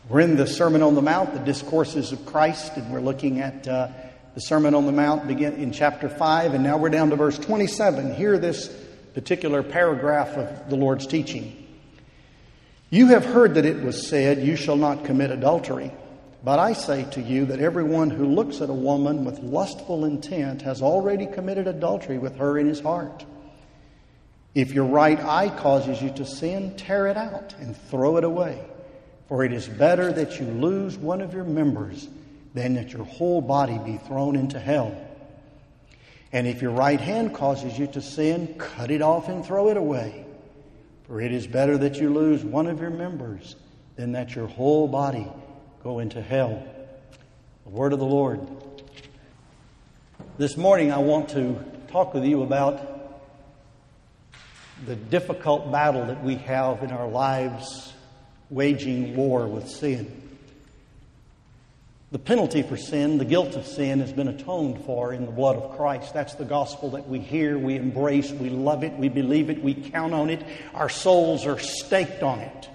We're in the Sermon on the Mount, the discourses of Christ, and we're looking at the Sermon on the Mount begin in chapter 5, and now we're down to verse 27. Hear this particular paragraph of the Lord's teaching. You have heard that it was said, you shall not commit adultery. But I say to you that everyone who looks at a woman with lustful intent has already committed adultery with her in his heart. If your right eye causes you to sin, tear it out and throw it away. For it is better that you lose one of your members than that your whole body be thrown into hell. And if your right hand causes you to sin, cut it off and throw it away. For it is better that you lose one of your members than that your whole body go into hell. The word of the Lord. This morning I want to talk with you about the difficult battle that we have in our lives waging war with sin. The penalty for sin, the guilt of sin, has been atoned for in the blood of Christ. That's the gospel that we hear, we embrace, we love it, we believe it, we count on it. Our souls are staked on it.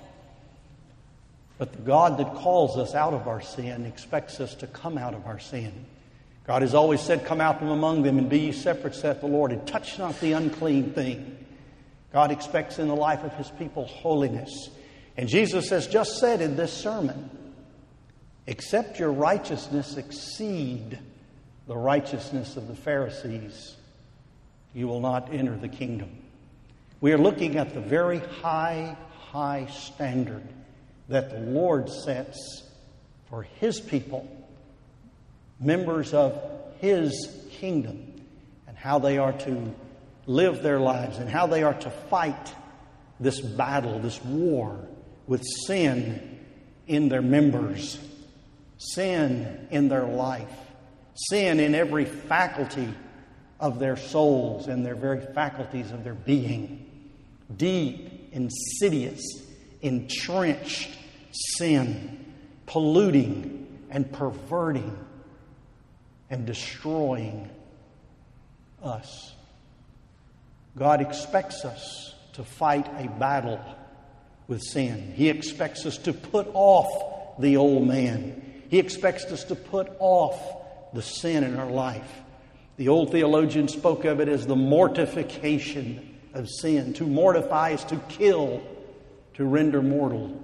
But the God that calls us out of our sin expects us to come out of our sin. God has always said, come out from among them and be ye separate, saith the Lord, and touch not the unclean thing. God expects in the life of His people holiness. And Jesus has just said in this sermon, except your righteousness exceed the righteousness of the Pharisees, you will not enter the kingdom. We are looking at the very high standard that the Lord sets for His people, members of His kingdom, and how they are to live their lives and how they are to fight this battle, this war with sin in their members, sin in their life, sin in every faculty of their souls and their very faculties of their being. Deep, insidious, entrenched sin, polluting and perverting and destroying us. God expects us to fight a battle with sin. He expects us to put off the old man. He expects us to put off the sin in our life. The old theologian spoke of it as the mortification of sin. To mortify is to kill, to render mortal.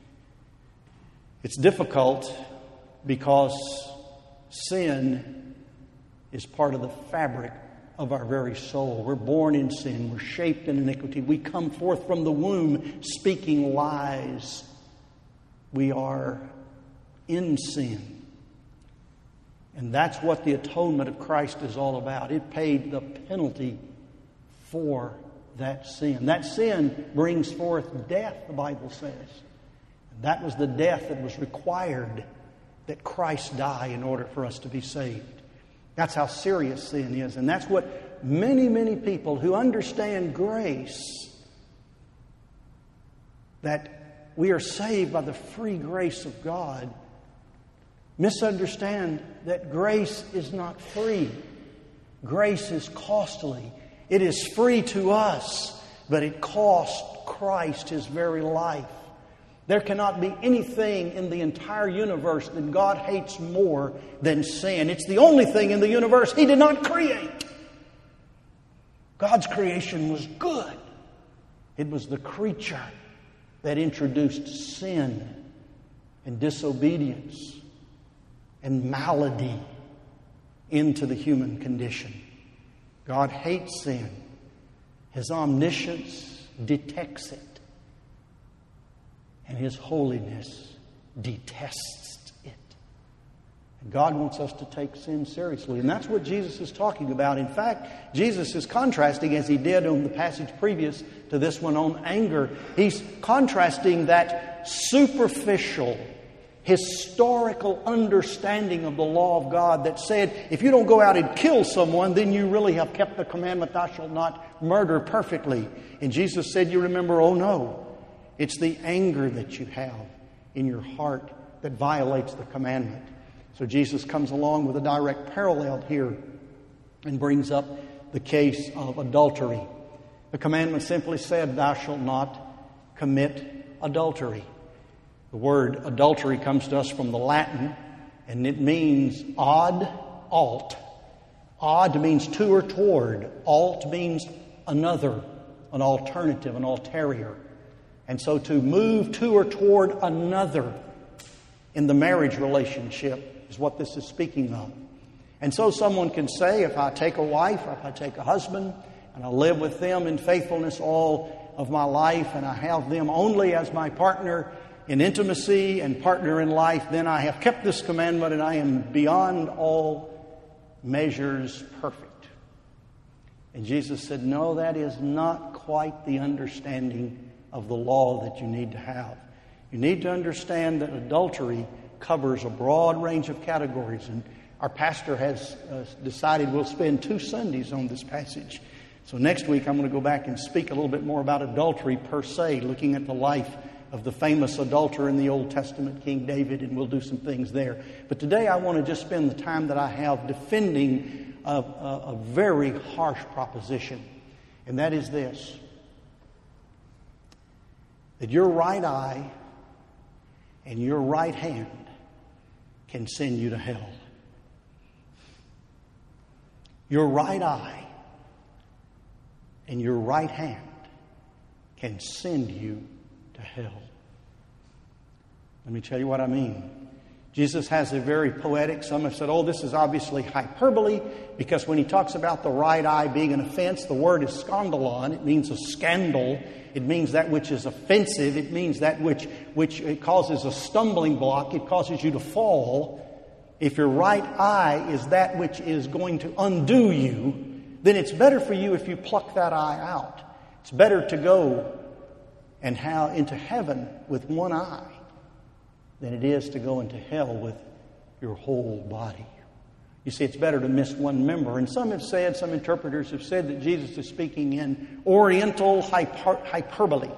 It's difficult because sin is part of the fabric of our very soul. We're born in sin. We're shaped in iniquity. We come forth from the womb speaking lies. We are in sin. And that's what the atonement of Christ is all about. It paid the penalty for that sin. That sin brings forth death, the Bible says. And that was the death that was required that Christ die in order for us to be saved. That's how serious sin is. And that's what many people who understand grace, that we are saved by the free grace of God, misunderstand that grace is not free. Grace is costly. It is free to us, but it cost Christ His very life. There cannot be anything in the entire universe that God hates more than sin. It's the only thing in the universe He did not create. God's creation was good. It was the creature that introduced sin and disobedience and malady into the human condition. God hates sin. His omniscience detects it. And His holiness detests it. And God wants us to take sin seriously. And that's what Jesus is talking about. In fact, Jesus is contrasting, as He did on the passage previous to this one on anger, He's contrasting that superficial, historical understanding of the law of God that said, if you don't go out and kill someone, then you really have kept the commandment, thou shalt not murder, perfectly. And Jesus said, you remember, oh no. It's the anger that you have in your heart that violates the commandment. So Jesus comes along with a direct parallel here and brings up the case of adultery. The commandment simply said, thou shalt not commit adultery. The word adultery comes to us from the Latin, and it means odd, alt. Odd means to or toward. Alt means another, an alternative, an ulterior. And so to move to or toward another in the marriage relationship is what this is speaking of. And so someone can say, if I take a wife or if I take a husband and I live with them in faithfulness all of my life and I have them only as my partner in intimacy and partner in life, then I have kept this commandment and I am beyond all measures perfect. And Jesus said, no, that is not quite the understanding of the law that you need to have. You need to understand that adultery covers a broad range of categories. And our pastor has decided we'll spend 2 Sundays on this passage. So next week I'm going to go back and speak a little bit more about adultery per se, looking at the life of the famous adulterer in the Old Testament, King David, and we'll do some things there. But today I want to just spend the time that I have defending a very harsh proposition, and that is this: that your right eye and your right hand can send you to hell. Your right eye and your right hand can send you to hell. Let me tell you what I mean. Jesus has a very poetic, some have said, oh, this is obviously hyperbole, because when he talks about the right eye being an offense, the word is scandalon. It means a scandal. It means that which is offensive. It means that which it causes a stumbling block. It causes you to fall. If your right eye is that which is going to undo you, then it's better for you if you pluck that eye out. It's better to go and into heaven with one eye than it is to go into hell with your whole body. You see, it's better to miss one member. And some interpreters have said that Jesus is speaking in oriental hyperbole.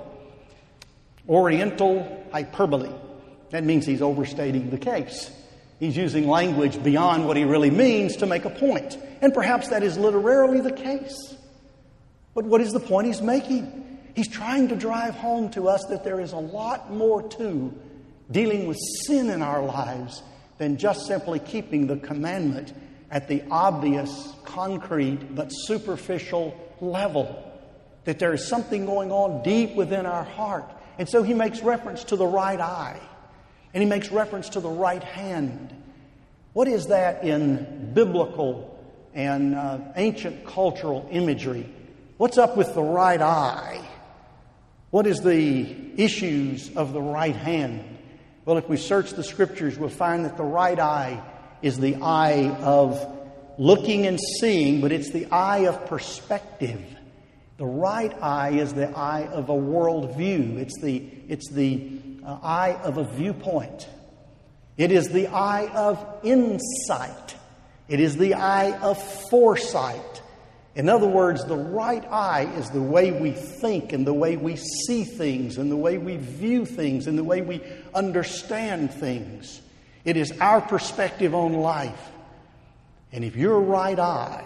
Oriental hyperbole. That means he's overstating the case. He's using language beyond what he really means to make a point. And perhaps that is literally the case. But what is the point he's making? He's trying to drive home to us that there is a lot more to dealing with sin in our lives than just simply keeping the commandment at the obvious, concrete, but superficial level. That there is something going on deep within our heart. And so he makes reference to the right eye. And he makes reference to the right hand. What is that in biblical and ancient cultural imagery? What's up with the right eye? What is the issues of the right hand? Well, if we search the Scriptures, we'll find that the right eye is the eye of looking and seeing, but it's the eye of perspective. The right eye is the eye of a worldview. It's the eye of a viewpoint. It is the eye of insight. It is the eye of foresight. In other words, the right eye is the way we think and the way we see things and the way we view things and the way we understand things. It is our perspective on life. And if your right eye,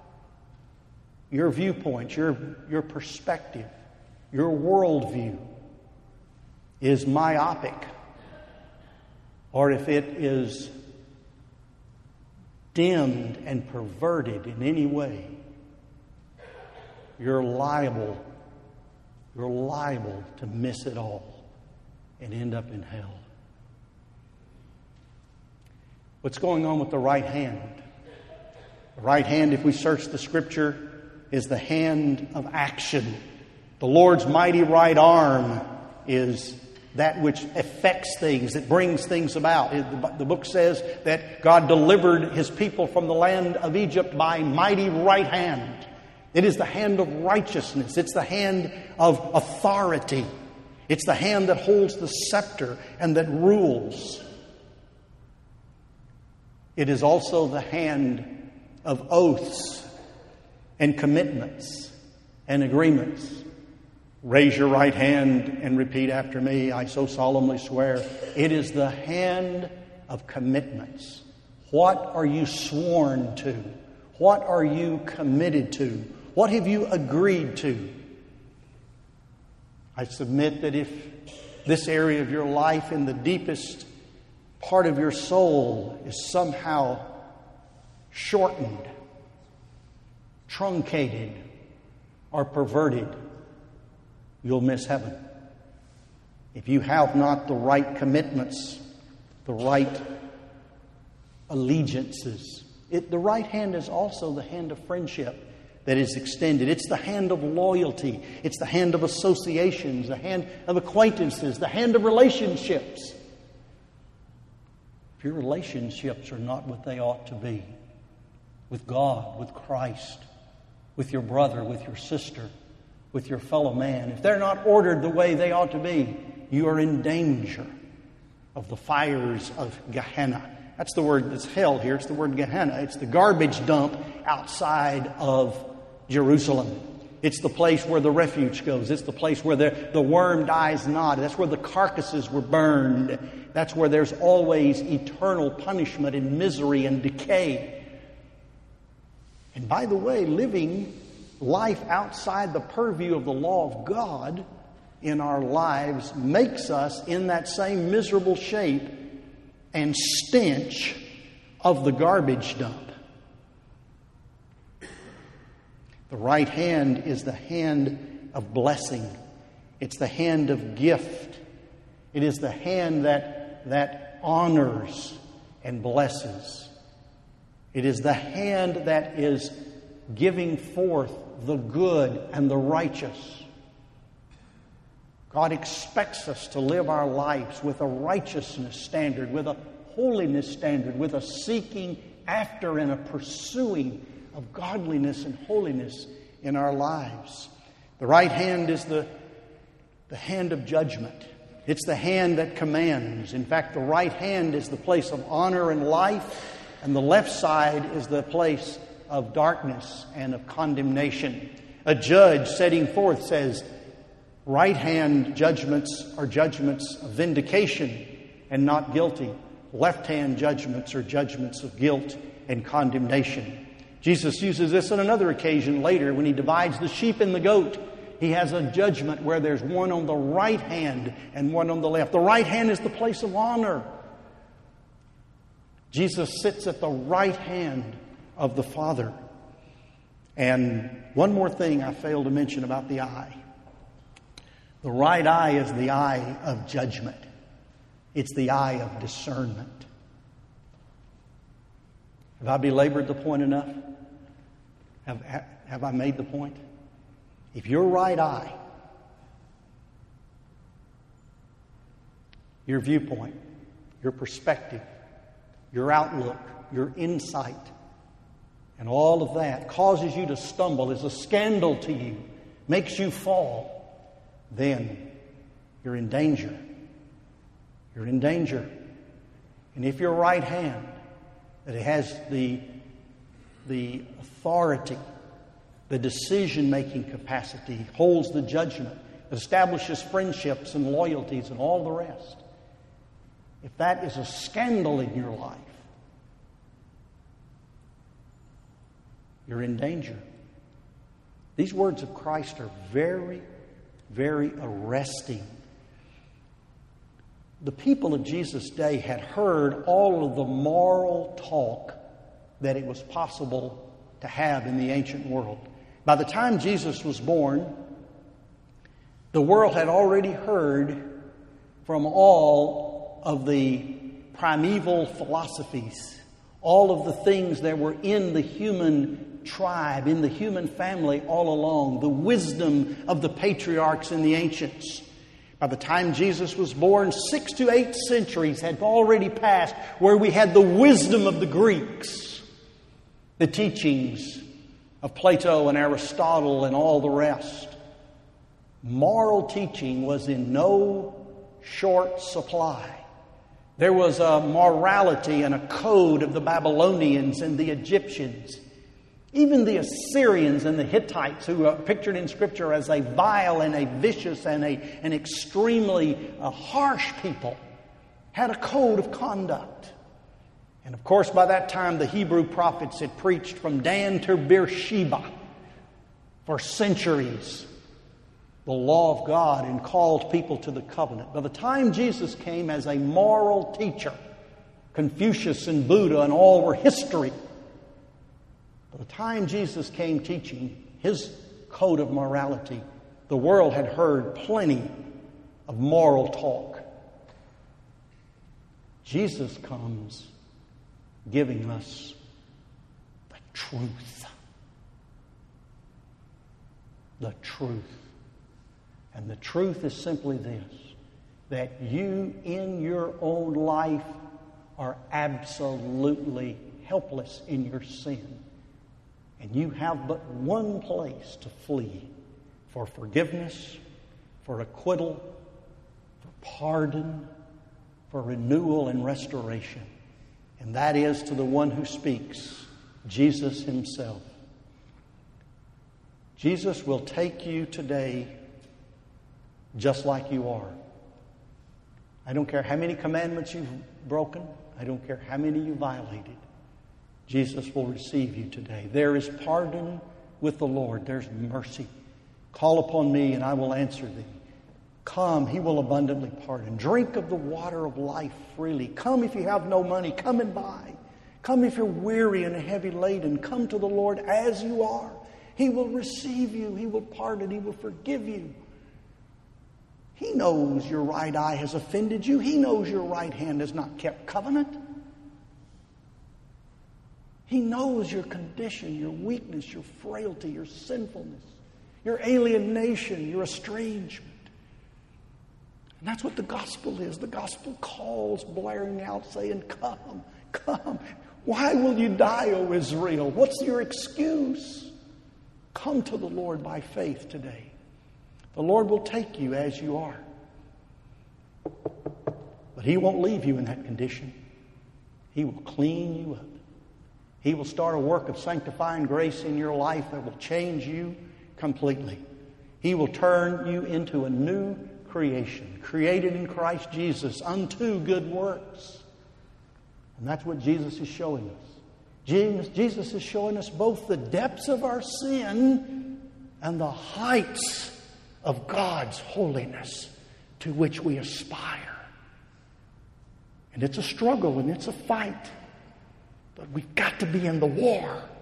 your viewpoint, your perspective, your worldview is myopic, or if it is dimmed and perverted in any way, you're liable to miss it all and end up in hell. What's going on with the right hand? The right hand, if we search the Scripture, is the hand of action. The Lord's mighty right arm is that which affects things, that brings things about. The book says that God delivered His people from the land of Egypt by mighty right hand. It is the hand of righteousness. It's the hand of authority. It's the hand that holds the scepter and that rules. It is also the hand of oaths and commitments and agreements. Raise your right hand and repeat after me. I so solemnly swear. It is the hand of commitments. What are you sworn to? What are you committed to? What have you agreed to? I submit that if This area of your life in the deepest part of your soul is somehow shortened, truncated, or perverted, you'll miss heaven. If you have not the right commitments, the right allegiances. The right hand is also the hand of friendship that is extended. It's the hand of loyalty. It's the hand of associations, the hand of acquaintances, the hand of relationships. If your relationships are not what they ought to be, with God, with Christ, with your brother, with your sister, with your fellow man, if they're not ordered the way they ought to be, you are in danger of the fires of Gehenna. That's the word that's hell here. It's the word Gehenna. It's the garbage dump outside of Jerusalem. It's the place where the refuge goes. It's the place where the worm dies not. That's where the carcasses were burned. That's where there's always eternal punishment and misery and decay. And by the way, living life outside the purview of the law of God in our lives makes us in that same miserable shape and stench of the garbage dump. The right hand is the hand of blessing. It's the hand of gift. It is the hand that honors and blesses. It is the hand that is giving forth the good and the righteous. God expects us to live our lives with a righteousness standard, with a holiness standard, with a seeking after and a pursuing of godliness and holiness in our lives. The right hand is the hand of judgment. It's the hand that commands. In fact, the right hand is the place of honor and life, and the left side is the place of darkness and of condemnation. A judge setting forth says, right hand judgments are judgments of vindication and not guilty. Left hand judgments are judgments of guilt and condemnation. Jesus uses this on another occasion later when He divides the sheep and the goat. He has a judgment where there's one on the right hand and one on the left. The right hand is the place of honor. Jesus sits at the right hand of the Father. And one more thing I failed to mention about the eye. The right eye is the eye of judgment. It's the eye of discernment. Have I belabored the point enough? Have I made the point? If your right eye, your viewpoint, your perspective, your outlook, your insight, and all of that causes you to stumble, is a scandal to you, makes you fall, then you're in danger. You're in danger. And if your right hand, that it has the authority, the decision-making capacity, holds the judgment, that establishes friendships and loyalties and all the rest, if that is a scandal in your life, you're in danger. These words of Christ are very, very arresting. The people of Jesus' day had heard all of the moral talk that it was possible to have in the ancient world. By the time Jesus was born, the world had already heard from all of the primeval philosophies, all of the things that were in the human tribe, in the human family all along, the wisdom of the patriarchs and the ancients. By the time Jesus was born, 6 to 8 centuries had already passed where we had the wisdom of the Greeks, the teachings of Plato and Aristotle and all the rest. Moral teaching was in no short supply. There was a morality and a code of the Babylonians and the Egyptians. Even the Assyrians and the Hittites, who are pictured in Scripture as a vile and a vicious and an extremely harsh people, had a code of conduct. And of course, by that time, the Hebrew prophets had preached from Dan to Beersheba for centuries. the law of God and called people to the covenant. By the time Jesus came as a moral teacher, Confucius and Buddha and all were history. By the time Jesus came teaching his code of morality, the world had heard plenty of moral talk. Jesus comes giving us the truth. The truth. And the truth is simply this, that you in your own life are absolutely helpless in your sin. And you have but one place to flee for forgiveness, for acquittal, for pardon, for renewal and restoration. And that is to the one who speaks, Jesus himself. Jesus will take you today just like you are. I don't care how many commandments you've broken. I don't care how many you violated. Jesus will receive you today. There is pardon with the Lord. There's mercy. Call upon me and I will answer thee. Come, he will abundantly pardon. Drink of the water of life freely. Come if you have no money, come and buy. Come if you're weary and heavy laden. Come to the Lord as you are. He will receive you. He will pardon. He will forgive you. He knows your right eye has offended you. He knows your right hand has not kept covenant. He knows your condition, your weakness, your frailty, your sinfulness, your alienation, your estrangement. And that's what the gospel is. The gospel calls, blaring out, saying, come, come. Why will you die, O Israel? What's your excuse? Come to the Lord by faith today. The Lord will take you as you are. But He won't leave you in that condition. He will clean you up. He will start a work of sanctifying grace in your life that will change you completely. He will turn you into a new creation, created in Christ Jesus unto good works. And that's what Jesus is showing us. Jesus is showing us both the depths of our sin and the heights of God's holiness to which we aspire. And it's a struggle and it's a fight. But we've got to be in the war.